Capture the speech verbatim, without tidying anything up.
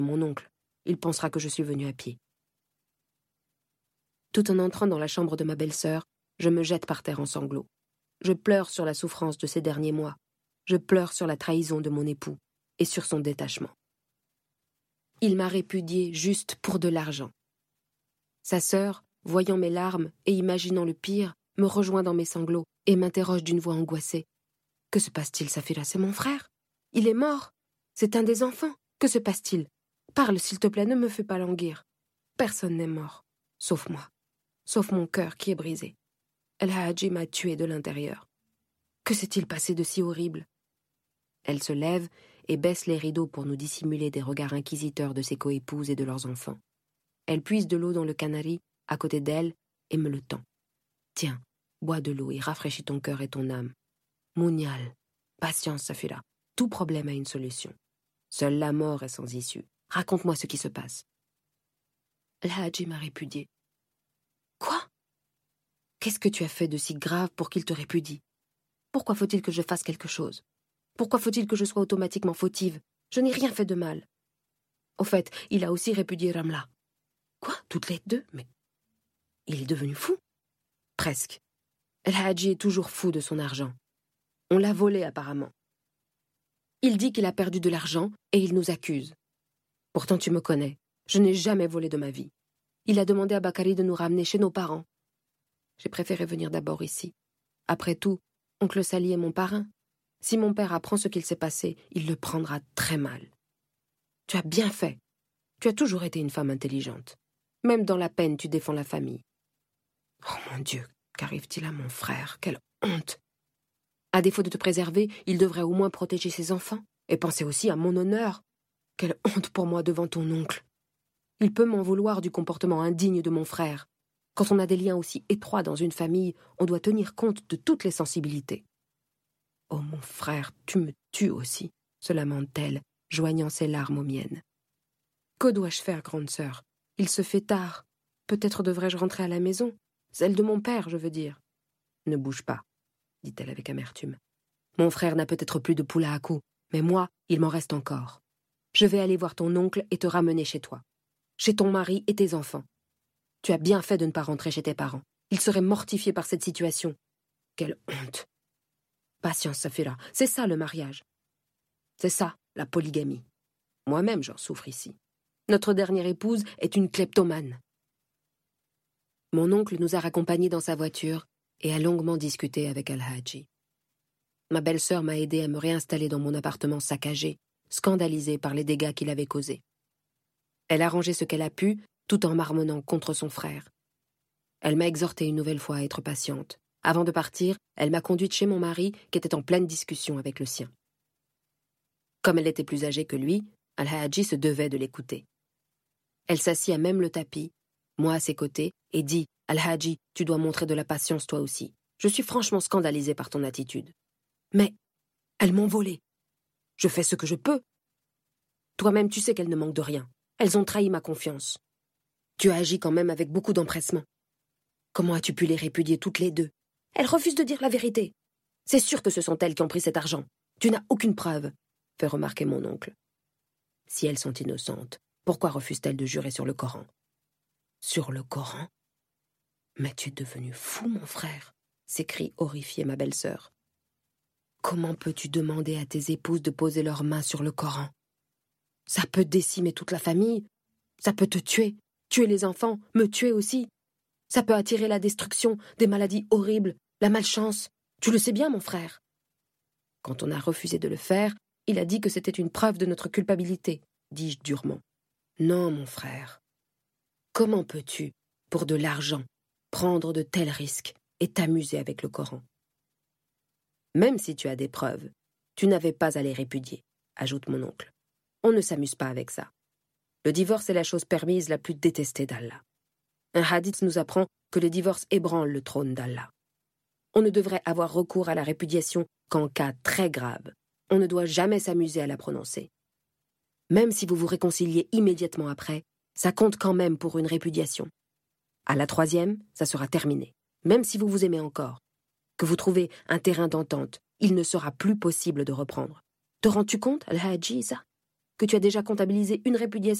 mon oncle. Il pensera que je suis venue à pied. Tout en entrant dans la chambre de ma belle-sœur, je me jette par terre en sanglots. Je pleure sur la souffrance de ces derniers mois. Je pleure sur la trahison de mon époux et sur son détachement. Il m'a répudiée juste pour de l'argent. Sa sœur, voyant mes larmes et imaginant le pire, me rejoint dans mes sanglots et m'interroge d'une voix angoissée. « Que se passe-t-il, Safira? C'est mon frère. Il est mort. C'est un des enfants. Que se passe-t-il? Parle, s'il te plaît, ne me fais pas languir. Personne n'est mort, sauf moi, sauf mon cœur qui est brisé. El Hadji m'a tué de l'intérieur. Que s'est-il passé de si horrible ?» Elle se lève et baisse les rideaux pour nous dissimuler des regards inquisiteurs de ses coépouses et de leurs enfants. Elle puise de l'eau dans le canari, à côté d'elle, et me le tend. « Tiens, bois de l'eau et rafraîchis ton cœur et ton âme. Mounial, patience, Safira. Tout problème a une solution. Seule la mort est sans issue. Raconte-moi ce qui se passe. » El Hadji m'a répudié. « Quoi? Qu'est-ce que tu as fait de si grave pour qu'il te répudie? Pourquoi faut-il que je fasse quelque chose? Pourquoi faut-il que je sois automatiquement fautive? Je n'ai rien fait de mal. Au fait, il a aussi répudié Ramla. » « Quoi? Toutes les deux? Mais il est devenu fou? » ?»« Presque. El Hadji est toujours fou de son argent. On l'a volé apparemment. Il dit qu'il a perdu de l'argent et il nous accuse. Pourtant tu me connais, je n'ai jamais volé de ma vie. Il a demandé à Bakari de nous ramener chez nos parents. J'ai préféré venir d'abord ici. Après tout, oncle Sali est mon parrain. Si mon père apprend ce qu'il s'est passé, il le prendra très mal. Tu as bien fait. Tu as toujours été une femme intelligente. Même dans la peine, tu défends la famille. Oh mon Dieu, qu'arrive-t-il à mon frère? Quelle honte! À défaut de te préserver, il devrait au moins protéger ses enfants et penser aussi à mon honneur. Quelle honte pour moi devant ton oncle. Il peut m'en vouloir du comportement indigne de mon frère. Quand on a des liens aussi étroits dans une famille, on doit tenir compte de toutes les sensibilités. Oh mon frère, tu me tues aussi, se lamente-t-elle, joignant ses larmes aux miennes. Que dois-je faire, grande sœur? Il se fait tard. Peut-être devrais-je rentrer à la maison. Celle de mon père, je veux dire. Ne bouge pas, dit-elle avec amertume. Mon frère n'a peut-être plus de poula à cou, mais moi, il m'en reste encore. Je vais aller voir ton oncle et te ramener chez toi. Chez ton mari et tes enfants. Tu as bien fait de ne pas rentrer chez tes parents. Ils seraient mortifiés par cette situation. Quelle honte. Patience, Safira, c'est ça le mariage. C'est ça, la polygamie. Moi-même, j'en souffre ici. Notre dernière épouse est une kleptomane. Mon oncle nous a raccompagnés dans sa voiture et a longuement discuté avec Al Hadji. Ma belle-sœur m'a aidé à me réinstaller dans mon appartement saccagé, scandalisée par les dégâts qu'il avait causés. Elle a rangé ce qu'elle a pu, tout en marmonnant contre son frère. Elle m'a exhorté une nouvelle fois à être patiente. Avant de partir, elle m'a conduite chez mon mari, qui était en pleine discussion avec le sien. Comme elle était plus âgée que lui, Al Hadji se devait de l'écouter. Elle s'assit à même le tapis, moi à ses côtés, et dit « Al Hadji, tu dois montrer de la patience toi aussi. Je suis franchement scandalisée par ton attitude. Mais elles m'ont volé. Je fais ce que je peux. Toi-même, tu sais qu'elles ne manquent de rien. Elles ont trahi ma confiance. Tu as agi quand même avec beaucoup d'empressement. Comment as-tu pu les répudier toutes les deux? Elles refusent de dire la vérité. C'est sûr que ce sont elles qui ont pris cet argent. Tu n'as aucune preuve, fait remarquer mon oncle. Si elles sont innocentes, pourquoi refusent-elles de jurer sur le Coran? Sur le Coran? Mais tu es devenu fou, mon frère, s'écrie horrifiée ma belle-sœur. Comment peux-tu demander à tes épouses de poser leurs mains sur le Coran? Ça peut décimer toute la famille. Ça peut te tuer, tuer les enfants, me tuer aussi. Ça peut attirer la destruction, des maladies horribles, la malchance. Tu le sais bien, mon frère. Quand on a refusé de le faire, il a dit que c'était une preuve de notre culpabilité, dis-je durement. Non, mon frère. Comment peux-tu, pour de l'argent, prendre de tels risques et t'amuser avec le Coran? Même si tu as des preuves, tu n'avais pas à les répudier, ajoute mon oncle. On ne s'amuse pas avec ça. Le divorce est la chose permise la plus détestée d'Allah. Un hadith nous apprend que le divorce ébranle le trône d'Allah. On ne devrait avoir recours à la répudiation qu'en cas très grave. On ne doit jamais s'amuser à la prononcer. Même si vous vous réconciliez immédiatement après, ça compte quand même pour une répudiation. À la troisième, ça sera terminé. Même si vous vous aimez encore, que vous trouvez un terrain d'entente, il ne sera plus possible de reprendre. Te rends-tu compte, Al-Hadji, ça? que tu as déjà comptabilisé une répudiation